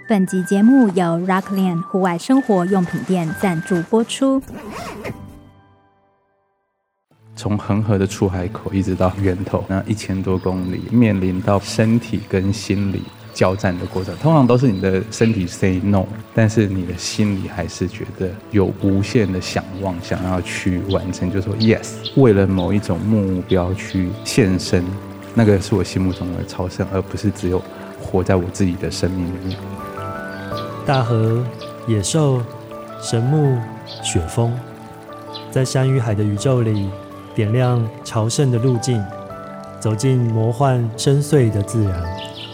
本集节目由 Rockland 户外生活用品店赞助播出。 从恒河的出海口一直到源头，那1000多公里，面临到身体跟心理交战的过程，通常都是你的身体 say no， 但是你的心里还是觉得有无限的想望，想要去完成，就说 yes， 为了某一种目标去献身，那个是我心目中的超胜，而不是只有活在我自己的生命里面。 大河、野兽、神木、雪峰，在山与海的宇宙里点亮朝圣的路径，走进魔幻深邃的自然。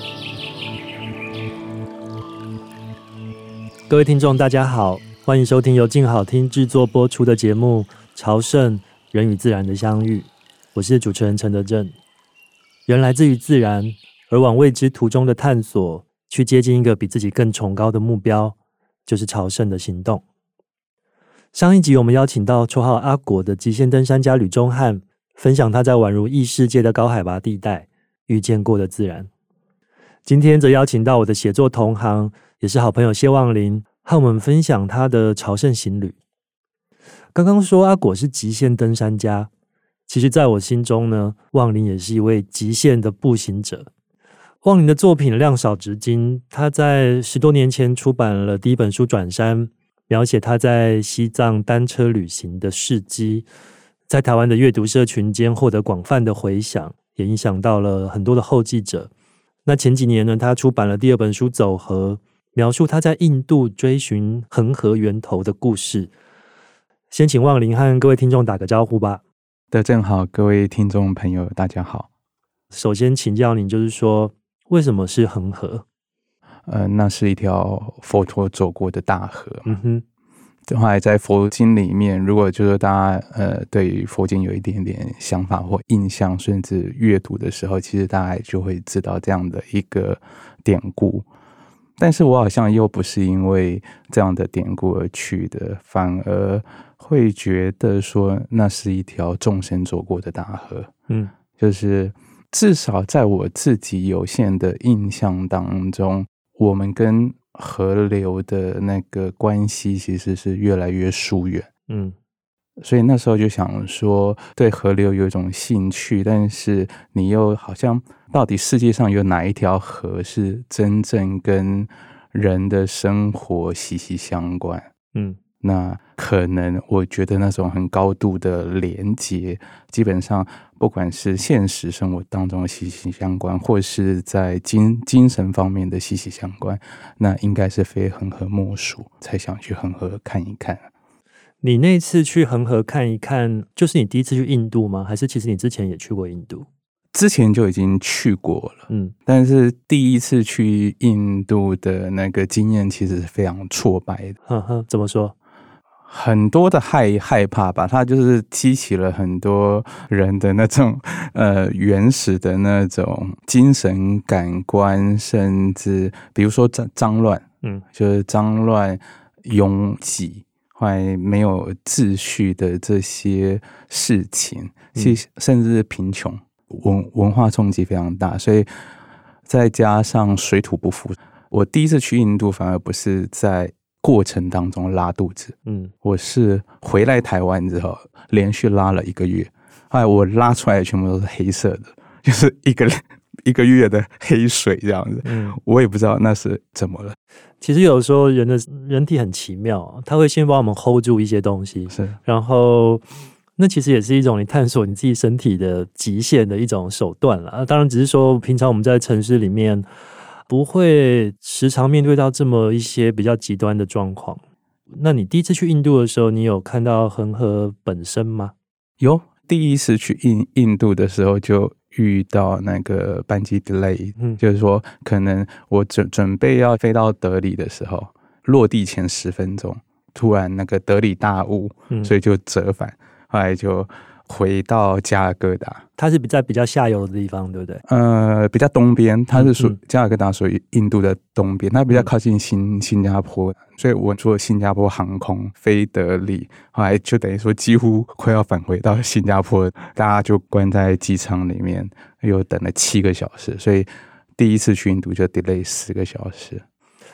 各位听众大家好，欢迎收听由静好听制作播出的节目《朝圣：人与自然的相遇》，我是主持人陈德正。人来自于自然，而往未知途中的探索，去接近一个比自己更崇高的目标，就是朝圣的行动。上一集我们邀请到绰号阿果的极限登山家吕中汉，分享他在宛如异世界的高海拔地带遇见过的自然。今天则邀请到我的写作同行，也是好朋友谢望林，和我们分享他的朝圣行旅。刚刚说阿果是极限登山家，其实在我心中呢，望林也是一位极限的步行者。望林的作品量少值金，他在10多年前出版了第一本书《转山》，描写他在西藏单车旅行的事迹，在台湾的阅读社群间获得广泛的回响，也影响到了很多的后继者。那前几年呢，他出版了第2本书《走河》，描述他在印度追寻恒河源头的故事。先请望林和各位听众打个招呼吧。 德正好，各位听众朋友大家好。 首先请教您，就是说为什么是恒河？ 那是一条佛陀走过的大河。后来在佛经里面，如果就是大家对于佛经有一点点想法或印象，甚至阅读的时候，其实大概就会知道这样的一个典故。但是我好像又不是因为这样的典故而去的，反而会觉得说那是一条众生走过的大河。就是至少在我自己有限的印象当中，我们跟河流的那个关系其实是越来越疏远。所以那时候就想说对河流有一种兴趣，但是你又好像到底世界上有哪一条河是真正跟人的生活息息相关。那可能我觉得那种很高度的连结，基本上不管是现实生活当中的息息相关，或是在精神方面的息息相关，那应该是非恒河莫属，才想去恒河看一看。 你那次去恒河看一看，就是你第一次去印度吗？还是其实你之前也去过印度？ 之前就已经去过了，但是第一次去印度的那个经验其实是非常挫败的。 怎么说？ 很多的害怕吧，它就是激起了很多人的那种原始的那种精神感官，甚至比如说脏乱，就是脏乱、拥挤，还没有秩序的这些事情，甚至贫穷，文化冲击非常大，所以再加上水土不服，我第一次去印度反而不是在过程当中拉肚子，我是回来台湾之后连续拉了1个月，后来我拉出来的全部都是黑色的，就是一个月的黑水这样子。我也不知道那是怎么了。 其实有时候人体很奇妙，它会先帮我们 hold 住一些东西，然后那其实也是一种你探索你自己身体的极限的一种手段啦。当然只是说平常我们在城市里面不会时常面对到这么一些比较极端的状况。那你第一次去印度的时候，你有看到恒河本身吗？ 有，第一次去印度的时候就遇到那个班机 delay，就是说可能我准备要飞到德里的时候，落地前10分钟，突然那个德里大雾，所以就折返，后来就回到加尔各答。 它是在比较下游的地方，对不对？ 比较东边，它是加尔各答属于印度的东边，它比较靠近新加坡，所以我坐新加坡航空飞德里，后来就等于说几乎快要返回到新加坡，大家就关在机场里面，又等了7个小时，所以第一次去印度就 delay10个小时。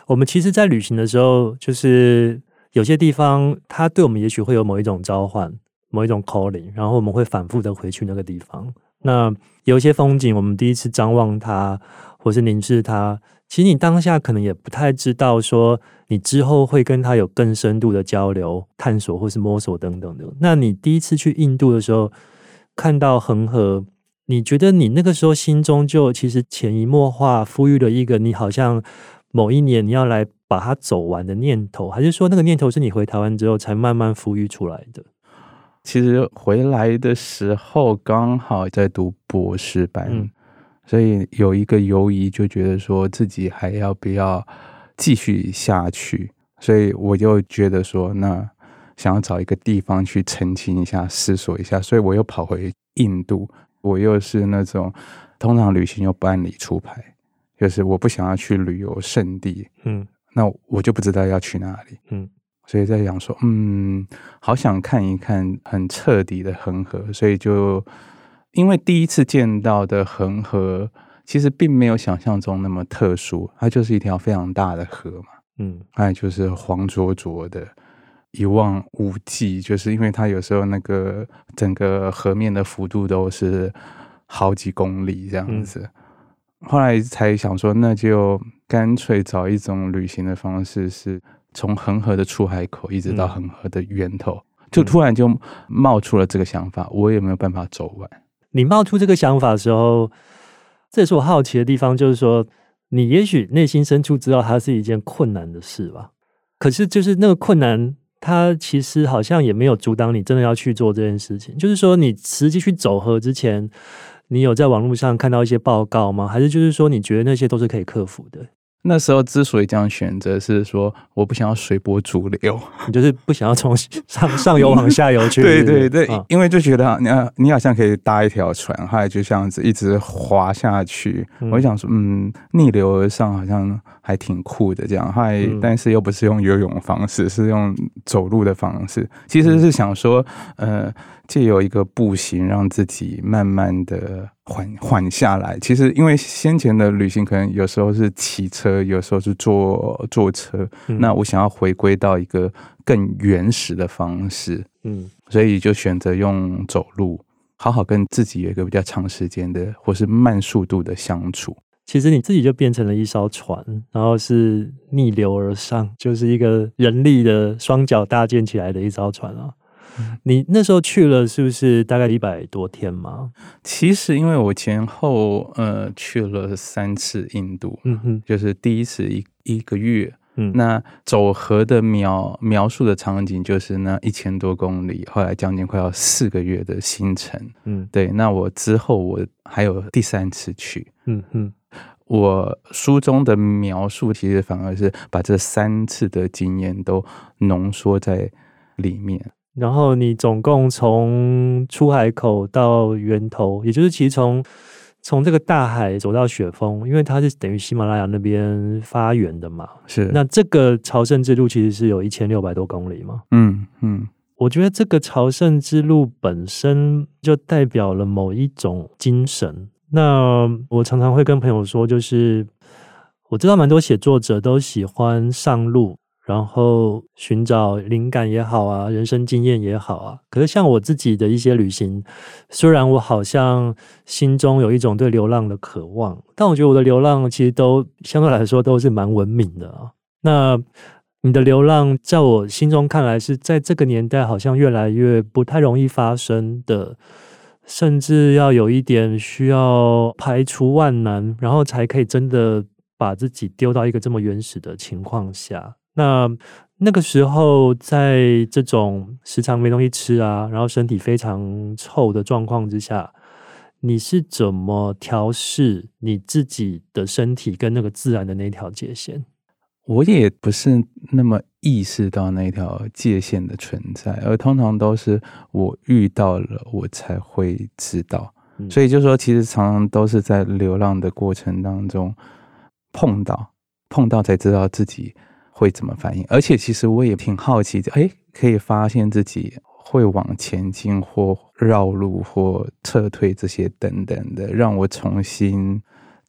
我们其实在旅行的时候，就是有些地方它对我们也许会有某一种召唤，某一种 calling， 然后我们会反复的回去那个地方。那有一些风景我们第一次张望它或是凝视它，其实你当下可能也不太知道说你之后会跟它有更深度的交流探索或是摸索等等的。那你第一次去印度的时候看到恒河，你觉得你那个时候心中就其实潜移默化孵育了一个你好像某一年你要来把它走完的念头，还是说那个念头是你回台湾之后才慢慢孵育出来的？ 其实回来的时候刚好在读博士班，所以有一个犹疑，就觉得说自己还要不要继续下去，所以我就觉得说那想要找一个地方去澄清一下思索一下，所以我又跑回印度。我又是那种通常旅行又不按理出牌，就是我不想要去旅游胜地，那我就不知道要去哪里，所以在想说好想看一看很彻底的恒河，所以就因为第一次见到的恒河其实并没有想象中那么特殊，它就是一条非常大的河嘛，它就是黄浊浊的一望无际，就是因为它有时候那个整个河面的幅度都是好几公里这样子，后来才想说那就干脆找一种旅行的方式，是从恒河的出海口一直到恒河的源头，就突然就冒出了这个想法，我也没有办法走完。 你冒出这个想法的时候，这也是我好奇的地方，就是说你也许内心深处知道它是一件困难的事吧，可是就是那个困难它其实好像也没有阻挡你真的要去做这件事情。就是说你实际去走河之前，你有在网络上看到一些报告吗？还是就是说你觉得那些都是可以克服的？ 那时候之所以这样选择，是说我不想要随波逐流， 你就是不想要从上游往下游去。 对对对，因为就觉得你好像可以搭一条船，后来就这样子一直滑下去。我想说，逆流而上好像还挺酷的这样。后来，但是又不是用游泳的方式，是用走路的方式。其实是想说，借由一个步行，让自己慢慢的缓下来。其实因为先前的旅行可能有时候是骑车，有时候是坐车，那我想要回归到一个更原始的方式，所以就选择用走路，好好跟自己有一个比较长时间的或是慢速度的相处。 其实你自己就变成了一艘船，然后是逆流而上，就是一个人力的双脚搭建起来的一艘船啊。你那时候去了是不是大概100多天吗？ 其实因为我前后去了3次印度，就是第一次一个月，那走河的描述的场景就是那1000多公里，后来将近快要4个月的行程，对。那我之后我还有第3次去，我书中的描述其实反而是把这3次的经验都浓缩在里面。 然后你总共从出海口到源头，也就是其实从这个大海走到雪峰，因为它是等于喜马拉雅那边发源的嘛， 是。 那这个朝圣之路其实是有1600多公里嘛，我觉得这个朝圣之路本身就代表了某一种精神。那我常常会跟朋友说，就是我知道蛮多写作者都喜欢上路，然后寻找灵感也好啊，人生经验也好啊。可是像我自己的一些旅行，虽然我好像心中有一种对流浪的渴望，但我觉得我的流浪其实都相对来说都是蛮文明的啊。那你的流浪在我心中看来是在这个年代好像越来越不太容易发生的，甚至要有一点需要排除万难，然后才可以真的把自己丢到一个这么原始的情况下。那个时候在这种时常没东西吃啊，然后身体非常臭的状况之下，你是怎么调试你自己的身体跟那个自然的那条界限？ 我也不是那么意识到那条界限的存在，而通常都是我遇到了我才会知道，所以就说其实常常都是在流浪的过程当中碰到才知道自己会怎么反应。而且其实我也挺好奇可以发现自己会往前进或绕路或撤退这些等等的，让我重新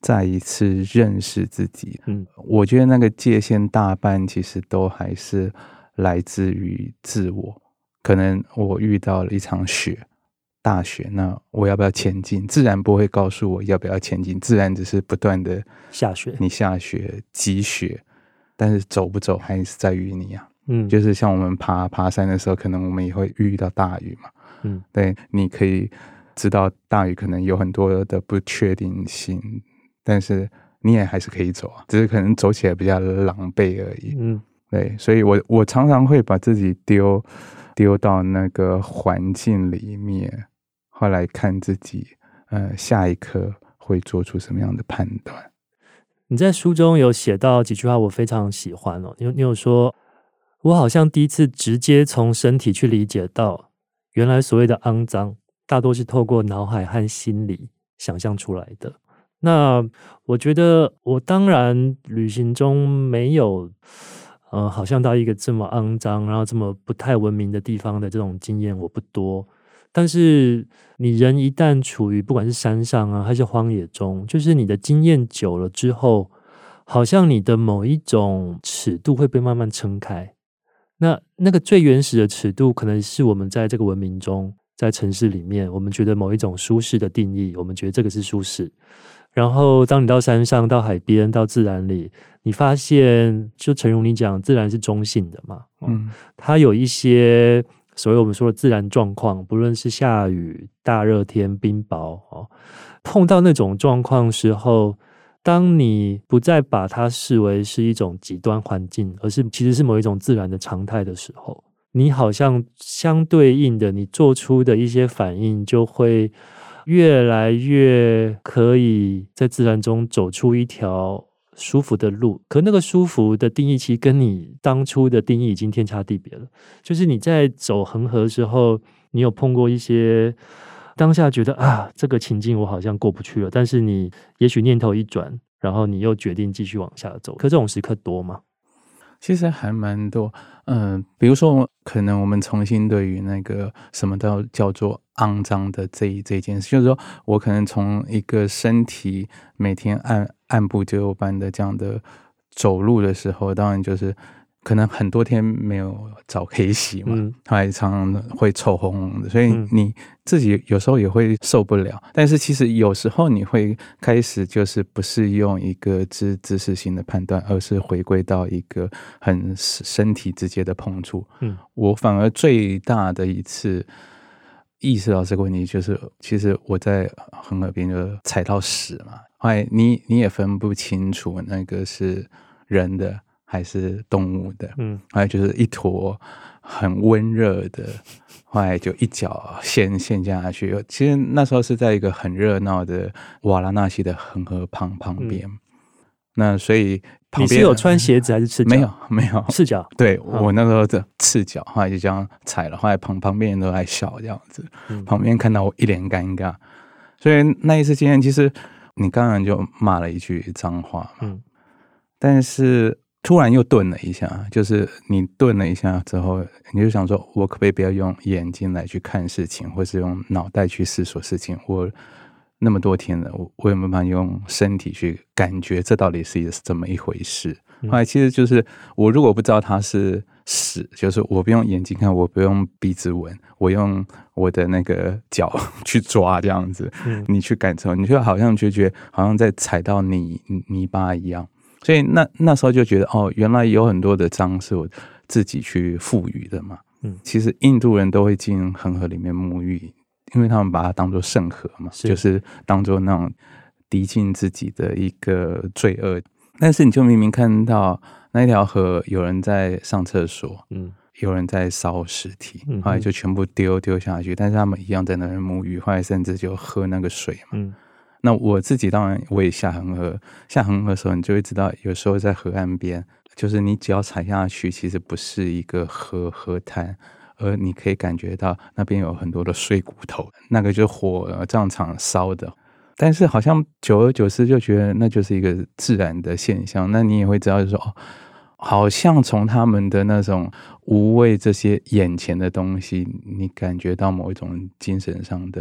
再一次认识自己。我觉得那个界限大半其实都还是来自于自我。可能我遇到了一场雪，大雪，那我要不要前进？自然不会告诉我要不要前进，自然只是不断的下雪， 你下雪积雪，但是走不走还是在于你啊。就是像我们爬山的时候，可能我们也会遇到大雨嘛。对，你可以知道大雨可能有很多的不确定性，但是你也还是可以走啊，只是可能走起来比较狼狈而已。对，所以我常常会把自己丢到那个环境里面，后来看自己下一刻会做出什么样的判断。 你在书中有写到几句话我非常喜欢哦，你有说，我好像第一次直接从身体去理解到，原来所谓的肮脏大多是透过脑海和心理想象出来的。那我觉得我当然旅行中没有好像到一个这么肮脏然后这么不太文明的地方的这种经验我不多，但是你人一旦处于不管是山上啊还是荒野中，就是你的经验久了之后，好像你的某一种尺度会被慢慢撑开。那个最原始的尺度可能是我们在这个文明中，在城市里面，我们觉得某一种舒适的定义，我们觉得这个是舒适。然后当你到山上、到海边、到自然里，你发现就诚如你讲，自然是中性的嘛。它有一些所谓我们说的自然状况，不论是下雨、大热天、冰雹碰到那种状况时候，当你不再把它视为是一种极端环境，而是其实是某一种自然的常态的时候，你好像相对应的你做出的一些反应就会越来越可以在自然中走出一条舒服的路。可那个舒服的定义其实跟你当初的定义已经天差地别了。就是你在走恒河的时候，你有碰过一些当下觉得这个情境我好像过不去了，但是你也许念头一转，然后你又决定继续往下走。可这种时刻多吗？ 其实还蛮多。比如说可能我们重新对于那个什么叫做肮脏的这件事，就是说我可能从一个身体每天按部就班的这样的走路的时候，当然就是可能很多天没有澡可以洗嘛，还常常会臭烘烘的，所以你自己有时候也会受不了。但是其实有时候你会开始就是不是用一个知识性的判断，而是回归到一个很身体直接的碰触。我反而最大的一次意识到这个问题，就是其实我在恒河边就踩到屎嘛，后来你也分不清楚那个是人的还是动物的，后来就是一坨很温热的，后来就一脚陷下去。其实那时候是在一个很热闹的瓦拉纳西的恒河旁边，那所以旁边你是有穿鞋子还是赤脚？ 没有赤脚。 对，我那时候的赤脚，后来就这样踩了，后来旁边人都在笑这样子，旁边看到我一脸尴尬。所以那一次经验，其实你刚刚就骂了一句脏话嘛，但是突然又顿了一下，就是你顿了一下之后，你就想说，我可不可以不要用眼睛来去看事情，或是用脑袋去思索事情？我那么多天了，我有没有办法用身体去感觉这到底是这么一回事？后来其实就是我如果不知道它是屎，就是我不用眼睛看，我不用鼻子闻，我用我的那个脚去抓这样子，你去感受，你就好像就觉得好像在踩到泥巴一样。所以那时候就觉得原来有很多的脏是我自己去赋予的嘛。其实印度人都会进恒河里面沐浴，因为他们把它当作圣河嘛，就是当作那种涤净自己的一个罪恶。但是你就明明看到那条河有人在上厕所，有人在烧尸体，后来就全部丢下去，但是他们一样在那边沐浴，后来甚至就喝那个水嘛。那我自己当然我也下恒河的时候，你就会知道，有时候在河岸边，就是你只要踩下去，其实不是一个河滩，而你可以感觉到那边有很多的碎骨头，那个就是火葬场烧的。但是好像久而久之就觉得那就是一个自然的现象，那你也会知道就是说好像从他们的那种无畏这些眼前的东西，你感觉到某一种精神上的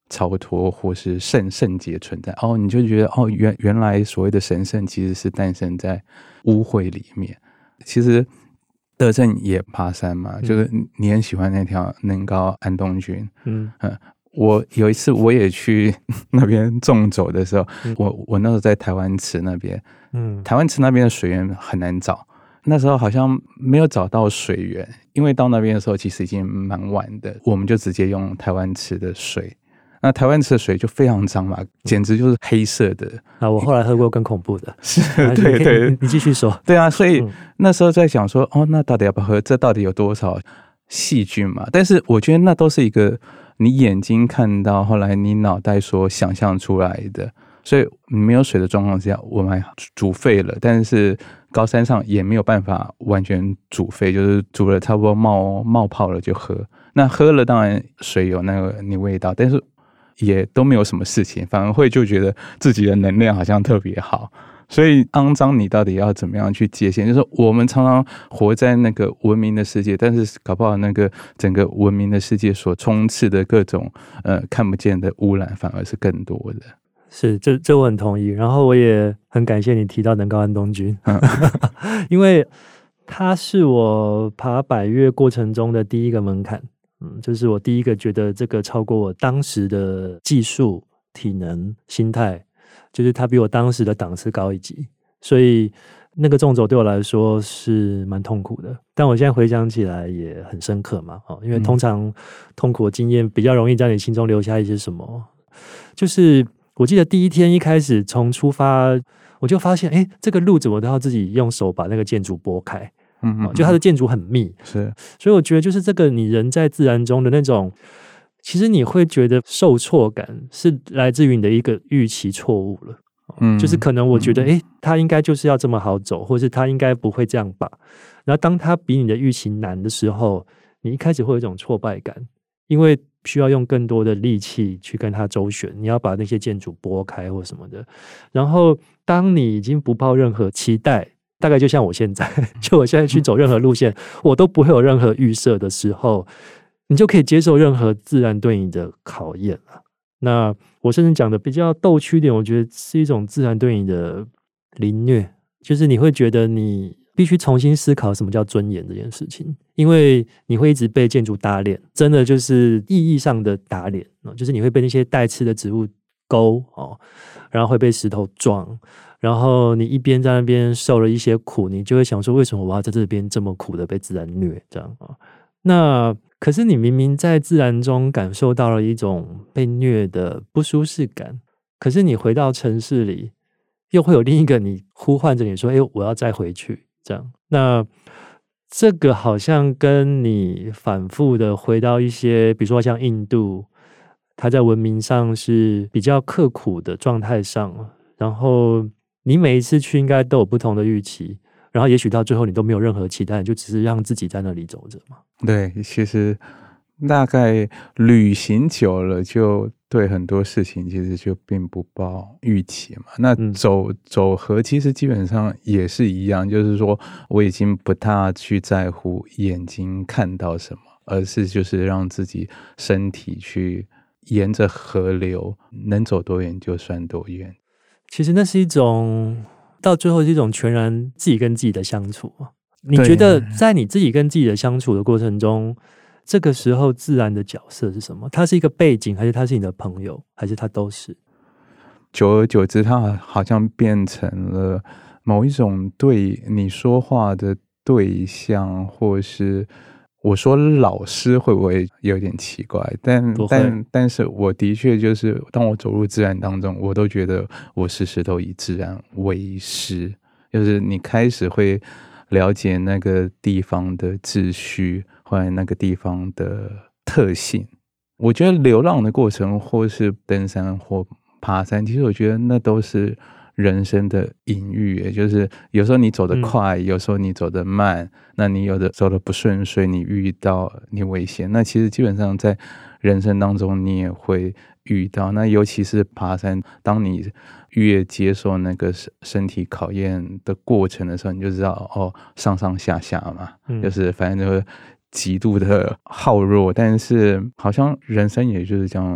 超脱或是圣洁存在。你就觉得原来所谓的神圣其实是诞生在污秽里面。其实德正也爬山嘛，就是你很喜欢那条能高安东军。我有一次我也去那边纵走的时候，我那时候在台湾池那边，台湾池那边的水源很难找，那时候好像没有找到水源，因为到那边的时候其实已经蛮晚的，我们就直接用台湾池的水。那台湾池的水就非常脏嘛，简直就是黑色的。 我后来喝过更恐怖的。 是，对， 你继续说。 对啊，所以那时候在想说，那到底要不要喝？这到底有多少细菌嘛？但是我觉得那都是一个你眼睛看到，后来你脑袋所想象出来的。所以没有水的状况之下，我们还煮沸了，但是高山上也没有办法完全煮沸，就是煮了差不多冒泡了就喝。那喝了当然水有那个味道，但是也都没有什么事情，反而会就觉得自己的能量好像特别好。所以肮脏你到底要怎么样去界限？就是我们常常活在那个文明的世界，但是搞不好那个整个文明的世界所充斥的各种看不见的污染反而是更多的。 是，这我很同意。然后我也很感谢你提到能高安东军，因为他是我爬百岳过程中的第一个门槛。就是我第一个觉得这个超过我当时的技术、体能、心态，就是他比我当时的档次高一级，所以那个纵走对我来说是蛮痛苦的。但我现在回想起来也很深刻嘛，因为通常痛苦的经验比较容易在你心中留下一些什么。就是我记得第一天一开始从出发，我就发现，这个路怎么都要自己用手把那个建筑拨开。就它的建筑很密， 是， 所以我觉得就是这个你人在自然中的那种，其实你会觉得受挫感是来自于你的一个预期错误了。就是可能我觉得它应该就是要这么好走，或是它应该不会这样吧。然后当它比你的预期难的时候，你一开始会有一种挫败感，因为需要用更多的力气去跟它周旋，你要把那些建筑拨开或什么的。然后当你已经不抱任何期待，大概就像我现在，就我现在去走任何路线，我都不会有任何预设的时候，你就可以接受任何自然对你的考验了。那我甚至讲的比较逗趣一点，我觉得是一种自然对你的凌虐，就是你会觉得你必须重新思考什么叫尊严这件事情，因为你会一直被建筑打脸，真的就是意义上的打脸，就是你会被那些带刺的植物勾，然后会被石头撞。然后你一边在那边受了一些苦，你就会想说，为什么我要在这边这么苦的被自然虐这样啊？那可是你明明在自然中感受到了一种被虐的不舒适感，可是你回到城市里，又会有另一个你呼唤着你说，我要再回去这样。那这个好像跟你反复的回到一些，比如说像印度，它在文明上是比较刻苦的状态上，然后你每一次去应该都有不同的预期，然后也许到最后你都没有任何期待，就只是让自己在那里走着嘛。 对，其实大概旅行久了，就对很多事情其实就并不抱预期嘛。那走河其实基本上也是一样，就是说我已经不大去在乎眼睛看到什么，而是就是让自己身体去沿着河流能走多远就算多远。 其实那是一种到最后是一种全然自己跟自己的相处。你觉得在你自己跟自己的相处的过程中，这个时候自然的角色是什么？它是一个背景，还是它是你的朋友，还是它都是？ 久而久之，它好像变成了某一种对你说话的对象，或是我说老师会不会有点奇怪？但是我的确就是当我走入自然当中，我都觉得我时时都以自然为师，就是你开始会了解那个地方的秩序，或者那个地方的特性。我觉得流浪的过程，或是登山或爬山，其实我觉得那都是人生的隐喻，也就是有时候你走得快，有时候你走得慢，那你有的走得不顺遂，你遇到你危险，那其实基本上在人生当中你也会遇到。那尤其是爬山，当你越接受那个身体考验的过程的时候，你就知道上上下下嘛，就是反正就是极度的耗弱，但是好像人生也就是这样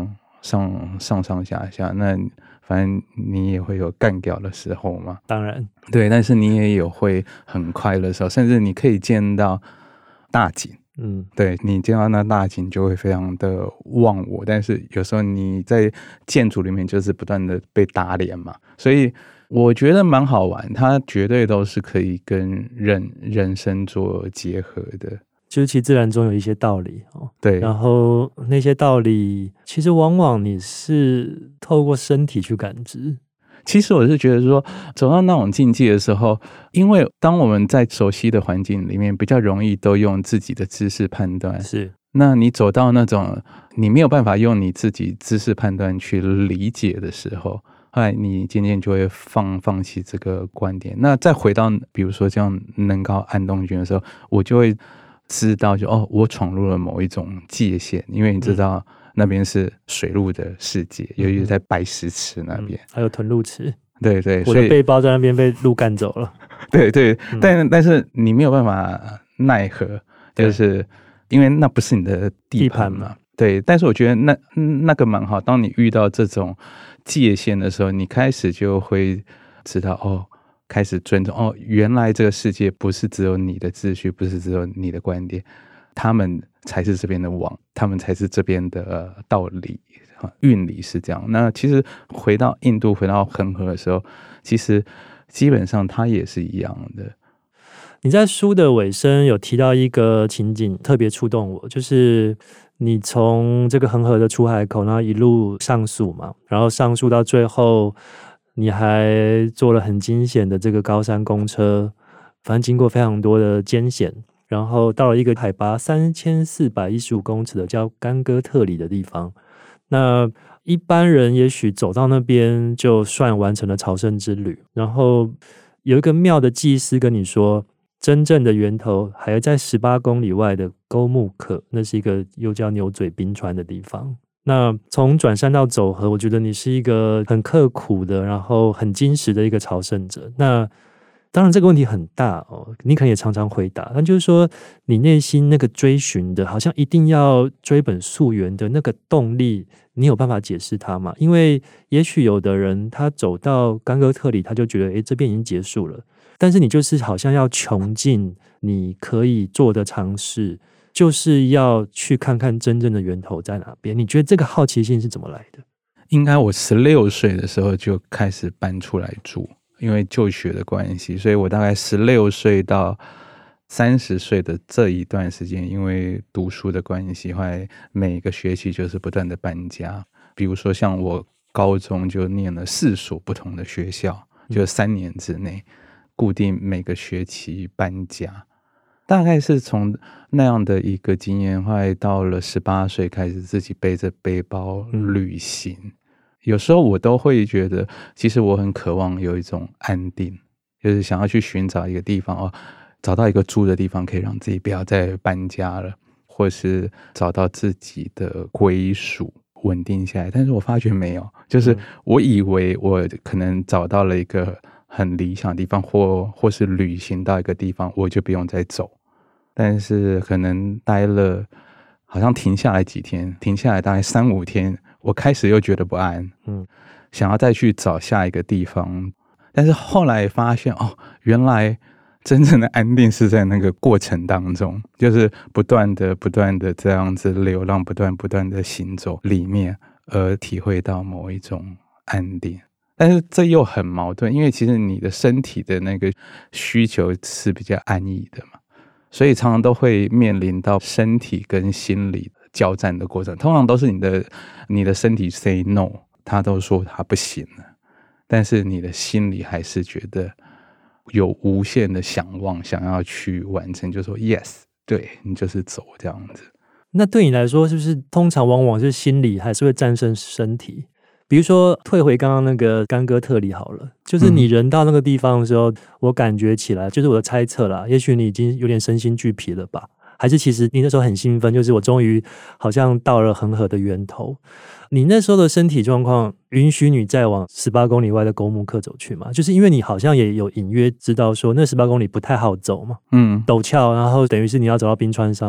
上下下，那反正你也会有干掉的时候嘛。 当然， 对，但是你也有会很快乐的时候，甚至你可以见到大景。对，你见到那大景就会非常的忘我，但是有时候你在建筑里面就是不断的被打脸嘛，所以我觉得蛮好玩，它绝对都是可以跟人生做结合的。 就是其实自然中有一些道理对， 然后那些道理其实往往你是透过身体去感知。 其实我是觉得说，走到那种境界的时候，因为当我们在熟悉的环境里面，比较容易都用自己的知识判断。 是， 那你走到那种你没有办法用你自己知识判断去理解的时候，后来你渐渐就会放弃这个观点。那再回到比如说像能高安东军的时候，我就会知道我闯入了某一种界限，因为你知道。那边是水路的世界，尤其是在白石池那边， 还有屯路池。 对对， 我的背包在那边被鹿干走了。 对对，但是你没有办法奈何，就是因为那不是你的地盘嘛。对，但是我觉得那个蛮好。当你遇到这种界限的时候，你开始就会知道开始尊重原来这个世界不是只有你的秩序，不是只有你的观点，他们才是这边的王，他们才是这边的道理，运理是这样。那其实回到印度，回到恒河的时候，其实基本上它也是一样的。 你在书的尾声有提到一个情景特别触动我，就是你从这个恒河的出海口，然后一路上溯嘛，然后上溯到最后，你还做了很惊险的这个高山公车，反正经过非常多的艰险。然后到了一个海拔3415公尺的叫甘哥特里的地方，那一般人也许走到那边就算完成了朝圣之旅。然后有一个庙的祭司跟你说，真正的源头还在18公里外的沟木克，那是一个又叫牛嘴冰川的地方。那从转山到走河，我觉得你是一个很刻苦的，然后很精实的一个朝圣者。那当然这个问题很大你可能也常常回答，但就是说你内心那个追寻的好像一定要追本溯源的那个动力，你有办法解释它吗？因为也许有的人他走到甘哥特里，他就觉得这边已经结束了，但是你就是好像要穷尽你可以做的尝试，就是要去看看真正的源头在哪边。你觉得这个好奇心是怎么来的？ 应该我16岁的时候就开始搬出来住，因为就学的关系，所以我大概16岁到30岁的这一段时间，因为读书的关系，后来每个学期就是不断的搬家。比如说像我高中就念了4所不同的学校，就3年之内固定每个学期搬家。大概是从那样的一个经验，后来到了18岁开始自己背着背包旅行。有时候我都会觉得，其实我很渴望有一种安定，就是想要去寻找一个地方找到一个住的地方，可以让自己不要再搬家了，或是找到自己的归属，稳定下来。但是我发觉没有，就是我以为我可能找到了一个很理想的地方，或是旅行到一个地方，我就不用再走。但是可能待了，好像停下来几天，停下来大概3-5天。我开始又觉得不安，想要再去找下一个地方，但是后来发现原来真正的安定是在那个过程当中，就是不断的这样子流浪，不断的行走里面，而体会到某一种安定。但是这又很矛盾，因为其实你的身体的那个需求是比较安逸的嘛，所以常常都会面临到身体跟心理交战的过程，通常都是你的身体 say no， 他都说他不行了，但是你的心里还是觉得有无限的想望，想要去完成，就说 yes， 对，你就是走这样子。 那对你来说，是不是通常往往是心理还是会战胜身体？比如说退回刚刚那个甘哥特里好了，就是你人到那个地方的时候，我感觉起来，就是我的猜测啦，也许你已经有点身心俱疲了吧，还是其实你那时候很兴奋，就是我终于好像到了恒河的源头。你那时候的身体状况允许你再往18公里外的沟木克走去吗？就是因为你好像也有隐约知道说那18公里不太好走嘛，陡峭，然后等于是你要走到冰川上了。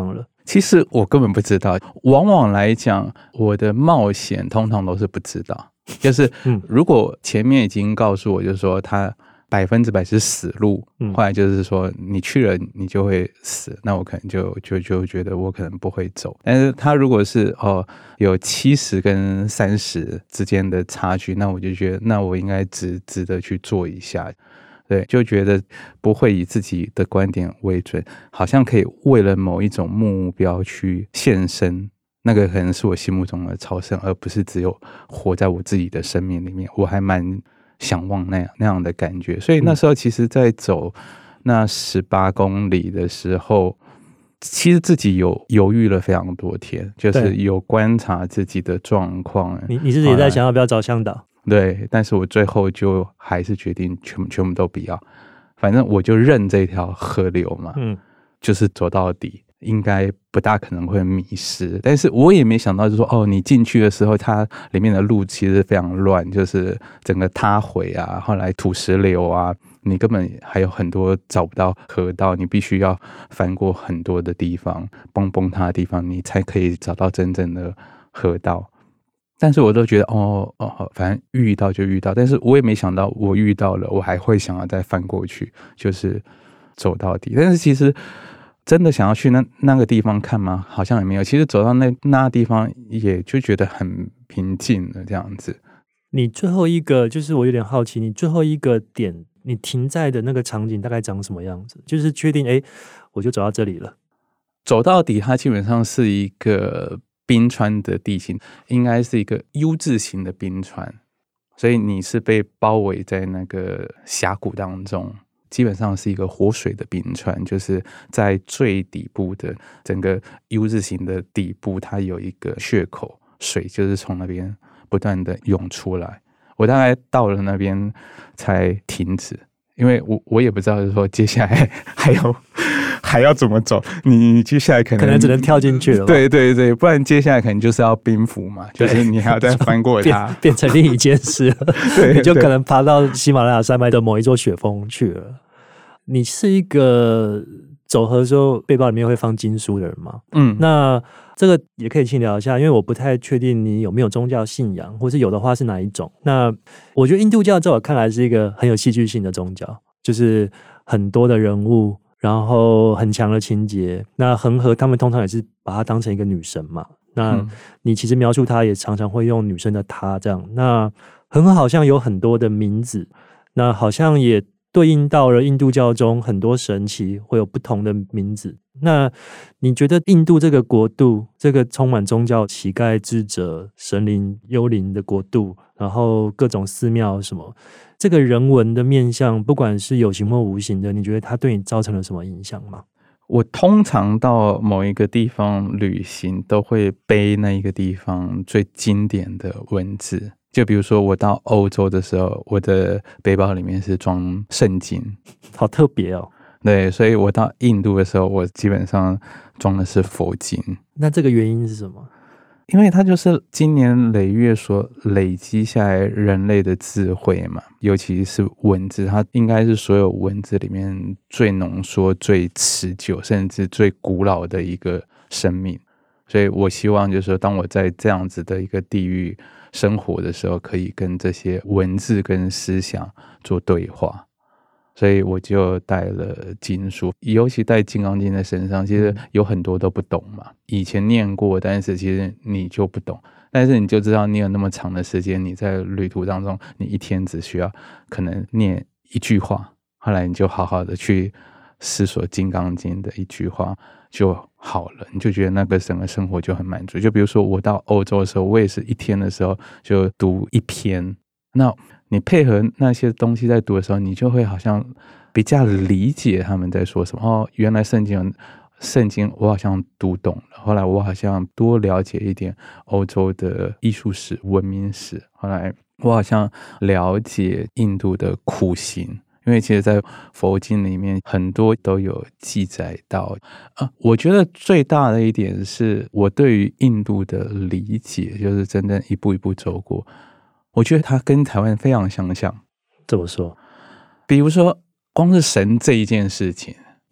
其实我根本不知道，往往来讲，我的冒险通常都是不知道。就是如果前面已经告诉我，就是说它100%是死路，后来就是说你去了你就会死，那我可能就觉得我可能不会走。但是他如果是有70跟30之间的差距，那我就觉得那我应该值得去做一下。对，就觉得不会以自己的观点为准，好像可以为了某一种目标去献身，那个可能是我心目中的朝圣，而不是只有活在我自己的生命里面。我还蛮想望那样的感觉，所以那时候其实在走那18公里的时候，其实自己有犹豫了非常多天，就是有观察自己的状况。 你自己也在想要不要找向导？ 对，但是我最后就还是决定全部都不要，反正我就认这条河流嘛，就是走到底，应该不大可能会迷失。但是我也没想到，就是说你进去的时候，它里面的路其实非常乱，就是整个塌毁啊，后来土石流啊，你根本还有很多找不到河道，你必须要翻过很多的地方，崩塌的地方，你才可以找到真正的河道。但是我都觉得反正遇到就遇到，但是我也没想到我遇到了，我还会想要再翻过去，就是走到底。但是其实真的想要去那个地方看吗？好像也没有。其实走到那地方也就觉得很平静了这样子。 你最后一个，就是我有点好奇，你最后一个点你停在的那个场景大概长什么样子？就是确定我就走到这里了。 走到底它基本上是一个冰川的地形，应该是一个 U 字形的冰川，所以你是被包围在那个峡谷当中，基本上是一个活水的冰川，就是在最底部的整个 U 字形的底部，它有一个穴口，水就是从那边不断的涌出来。我大概到了那边才停止，因为我也不知道就是说接下来还要怎么走，你接下来可能只能跳进去了。 对对对，不然接下来可能就是要冰敷嘛，就是你还要再翻过它， 变成另一件事了。对，你就可能爬到喜马拉雅山脉的某一座雪峰去了。你是一个走河的时候背包里面会放经书的人吗？那这个也可以请聊一下，因为我不太确定你有没有宗教信仰，或是有的话是哪一种。那我觉得印度教在我看来是一个很有戏剧性的宗教，就是很多的人物，然后很强的情节。那恒河他们通常也是把它当成一个女神嘛，那你其实描述她也常常会用女生的她这样。那恒河好像有很多的名字，那好像也对应到了印度教中很多神祇会有不同的名字。那你觉得印度这个国度，这个充满宗教乞丐智者神灵幽灵的国度，然后各种寺庙什么，这个人文的面向不管是有形或无形的，你觉得它对你造成了什么影响吗？ 我通常到某一个地方旅行都会背那一个地方最经典的文字，就比如说我到欧洲的时候，我的背包里面是装圣经。 好特别哦。 对，所以我到印度的时候，我基本上装的是佛经。 那这个原因是什么？ 因为它就是经年累月所累积下来人类的智慧嘛，尤其是文字，它应该是所有文字里面最浓缩、最持久，甚至最古老的一个生命。所以我希望就是说，当我在这样子的一个地域生活的时候，可以跟这些文字跟思想做对话。所以我就带了经书，尤其带《金刚经》在身上，其实有很多都不懂嘛。以前念过，但是其实你就不懂。但是你就知道，你有那么长的时间，你在旅途当中，你一天只需要可能念一句话，后来你就好好的去思索《金刚经》的一句话就好了，你就觉得那个整个生活就很满足。就比如说我到欧洲的时候，我也是一天的时候就读一篇，那你配合那些东西在读的时候，你就会好像比较理解他们在说什么。原来圣经我好像读懂了，后来我好像多了解一点欧洲的艺术史、文明史，后来我好像了解印度的苦行，因为其实在佛经里面很多都有记载到。我觉得最大的一点是我对于印度的理解，就是真正一步一步走过，我觉得它跟台湾非常相像。 怎么说？ 比如说光是神这一件事情，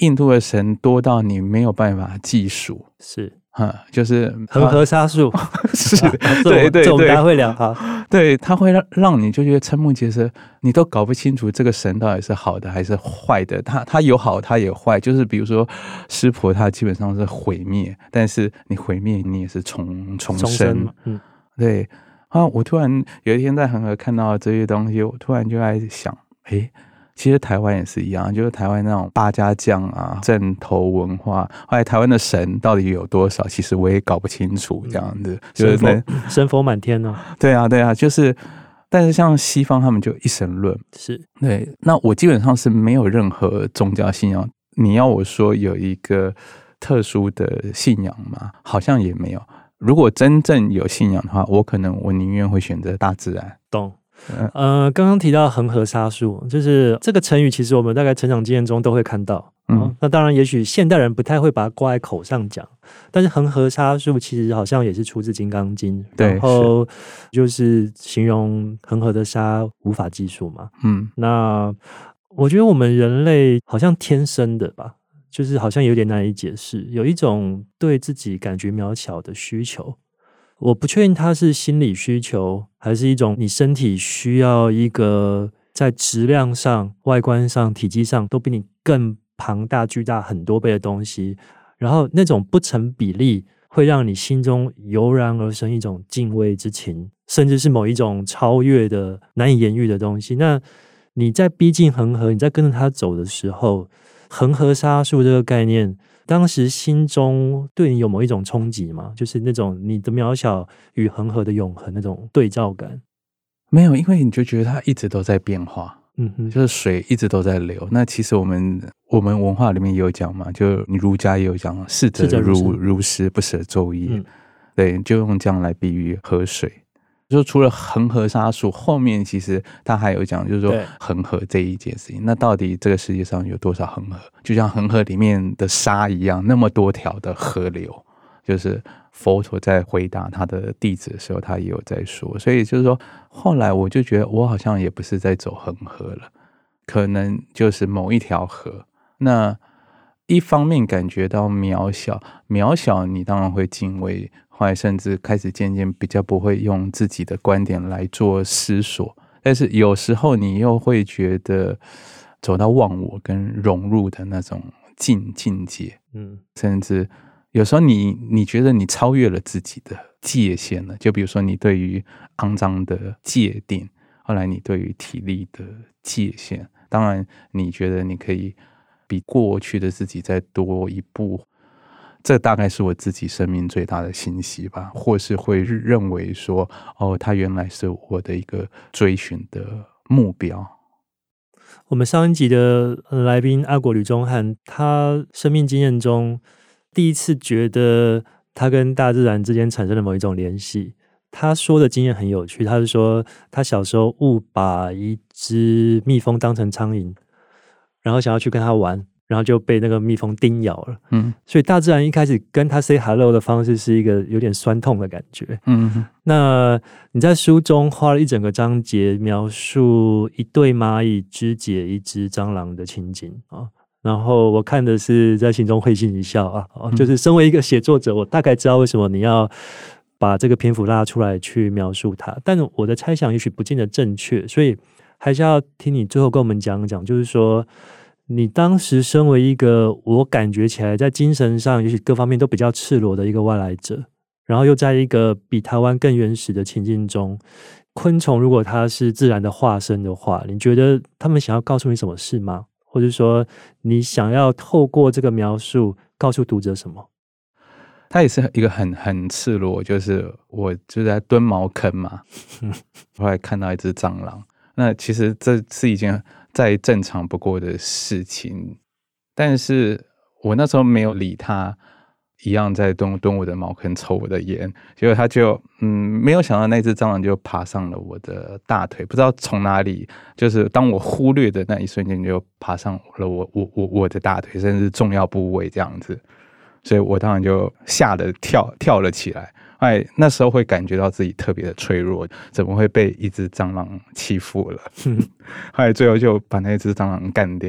印度的神多到你没有办法计数， 是。 就是恒河沙数是，对， 这我们大家会聊哈。 对，他会让你就觉得瞠目结舌，你都搞不清楚这个神到底是好的还是坏的。他有好，他也坏。就是比如说湿婆，他基本上是毁灭，但是你毁灭，你也是重生。对啊，我突然有一天在恒河看到这些东西，我突然就在想，其实台湾也是一样，就是台湾那种八家将啊、阵头文化，后来台湾的神到底有多少，其实我也搞不清楚，这样子，就是神佛满天哦。 对啊，就是，但是像西方他们就一神论， 是对。那我基本上是没有任何宗教信仰，你要我说有一个特殊的信仰吗？好像也没有。如果真正有信仰的话，我宁愿会选择大自然。 懂。刚刚提到恒河沙数，就是这个成语，其实我们大概成长经验中都会看到。那当然，也许现代人不太会把它挂在口上讲，但是恒河沙数其实好像也是出自《金刚经》，然后就是形容恒河的沙无法计数嘛。那我觉得我们人类好像天生的吧，就是好像有点难以解释，有一种对自己感觉渺小的需求。我不确定它是心理需求，还是一种你身体需要一个在质量上、外观上、体积上都比你更庞大、巨大很多倍的东西，然后那种不成比例会让你心中油然而生一种敬畏之情，甚至是某一种超越的难以言喻的东西。那你在逼近恒河，你在跟着它走的时候，恒河沙数这个概念当时心中对你有某一种冲击吗？就是那种你的渺小与恒河的永恒那种对照感？ 没有，因为你就觉得它一直都在变化，就是水一直都在流。那其实我们文化里面也有讲嘛，就你儒家也有讲，逝者如斯，不舍昼夜。对，就用这样来比喻河水。就除了恒河沙数，后面其实他还有讲，就是说恒河这一件事情。那到底这个世界上有多少恒河？就像恒河里面的沙一样，那么多条的河流。就是佛陀在回答他的弟子的时候，他也有在说。所以就是说，后来我就觉得，我好像也不是在走恒河了，可能就是某一条河。那一方面感觉到渺小，你当然会敬畏。后来甚至开始渐渐比较不会用自己的观点来做思索，但是有时候你又会觉得走到忘我跟融入的那种境界，甚至有时候你觉得你超越了自己的界限了，就比如说你对于肮脏的界定，后来你对于体力的界限，当然你觉得你可以比过去的自己再多一步。这大概是我自己生命最大的欣喜吧，或是会认为说，它原来是我的一个追寻的目标。 我们上一集的来宾阿果吕中汉，他生命经验中第一次觉得他跟大自然之间产生了某一种联系。他说的经验很有趣，他是说他小时候误把一只蜜蜂当成苍蝇，然后想要去跟他玩，然后就被那个蜜蜂叮咬了。所以大自然一开始跟他 say hello 的方式是一个有点酸痛的感觉。那你在书中花了一整个章节描述一对蚂蚁肢解一只蟑螂的情景啊，然后我看的是在心中会心一笑啊，就是身为一个写作者，我大概知道为什么你要把这个篇幅拉出来去描述它，但我的猜想也许不尽得正确，所以还是要听你最后跟我们讲讲，就是说你当时身为一个我感觉起来在精神上也许各方面都比较赤裸的一个外来者，然后又在一个比台湾更原始的情境中，昆虫如果它是自然的化身的话，你觉得他们想要告诉你什么事吗？或者说你想要透过这个描述告诉读者什么？ 它也是一个很赤裸，就是我就在蹲茅坑嘛，后来看到一只蟑螂，那其实这是一件再正常不过的事情，但是我那时候没有理他，一样在蹲我的茅坑抽我的烟，结果他就没有想到那只蟑螂就爬上了我的大腿，不知道从哪里，就是当我忽略的那一瞬间就爬上了我的大腿，甚至重要部位这样子，所以我当然就吓得跳了起来。那时候会感觉到自己特别的脆弱，怎么会被一只蟑螂欺负了？后来最后就把那只蟑螂干掉了。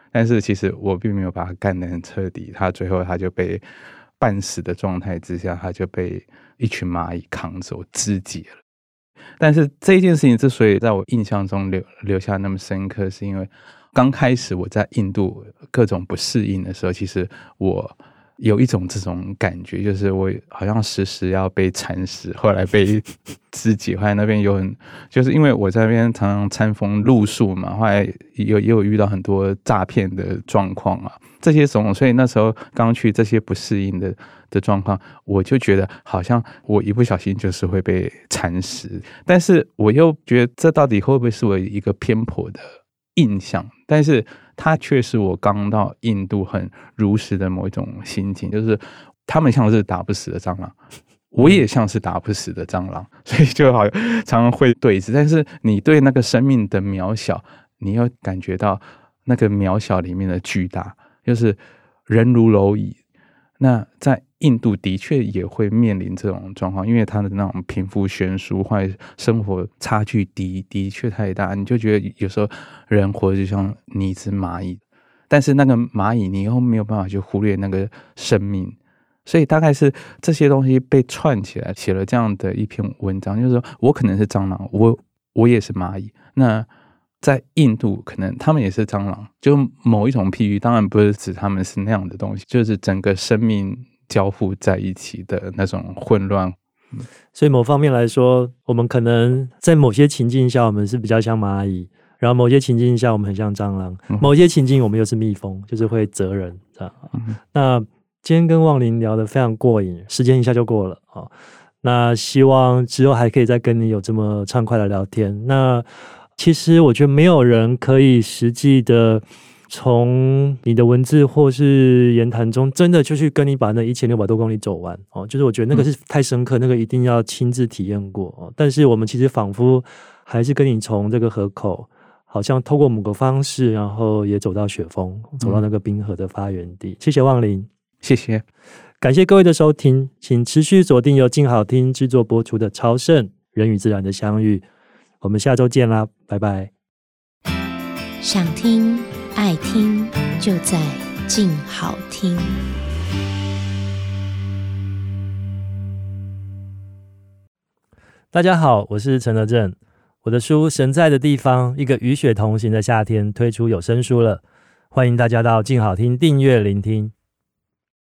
但是其实我并没有把他干得很彻底，他最后他就被半死的状态之下，他就被一群蚂蚁扛走肢解了。但是这件事情之所以在我印象中留下那么深刻，是因为刚开始我在印度各种不适应的时候，其实我有一种这种感觉，就是我好像时要被蚕食，后来被肢解，后来那边就是因为我在那边常常餐风露宿嘛，后来也有遇到很多诈骗的状况啊，这些种，所以那时候刚去这些不适应的状况，我就觉得好像我一不小心就是会被蚕食，但是我又觉得这到底会不会是我一个偏颇的印象？但是它却是我刚到印度很如实的某一种心情，就是他们像是打不死的蟑螂，我也像是打不死的蟑螂，所以就好常常会对峙。但是你对那个生命的渺小，你又感觉到那个渺小里面的巨大，就是人如蝼蚁。那在印度的确也会面临这种状况，因为他的那种贫富悬殊或者生活差距的确太大，你就觉得有时候人活着就像你一只蚂蚁，但是那个蚂蚁你又没有办法去忽略那个生命，所以大概是这些东西被串起来写了这样的一篇文章，就是说我可能是蟑螂，我也是蚂蚁，那在印度可能他们也是蟑螂，就某一种譬喻，当然不是指他们是那样的东西，就是整个生命交互在一起的那种混乱。 所以某方面来说，我们可能在某些情境下我们是比较像蚂蚁，然后某些情境下我们很像蟑螂，某些情境我们又是蜜蜂，就是会蜇人这样。那今天跟旺霖聊得非常过瘾，时间一下就过了。那希望之后还可以再跟你有这么畅快的聊天。那其实我觉得没有人可以实际的从你的文字或是言谈中真的就去跟你把那1600多公里走完就是我觉得那个是太深刻，那个一定要亲自体验过但是我们其实仿佛还是跟你从这个河口好像透过某个方式，然后也走到雪峰，走到那个冰河的发源地。谢谢旺霖， 谢谢， 感谢各位的收听，请持续锁定由静好听制作播出的朝圣人与自然的相遇，我们下周见啦，拜拜。 想听爱听就在静好听。 大家好，我是陈德正。我的书《神在的地方：一个与雪同行的夏天》推出有声书了，欢迎大家到静好听订阅聆听。